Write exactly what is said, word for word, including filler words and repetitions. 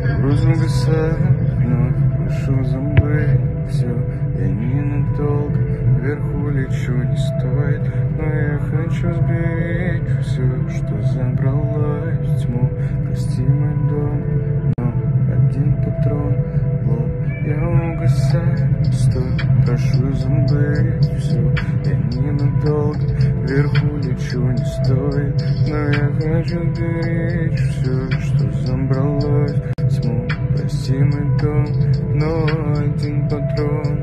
Груз угасает, вновь прошу забыть все. Я ненадолго вверху лечу, не стоит, но я хочу сберечь все, что забралось в тьму. Прости мой дом, но один патрон в лоб. Я угасаю, стой, прошу забыть все. Я ненадолго вверху лечу, не стоит, но я хочу сберечь все, что забралось в тьму. Прости мой дом, но один патрон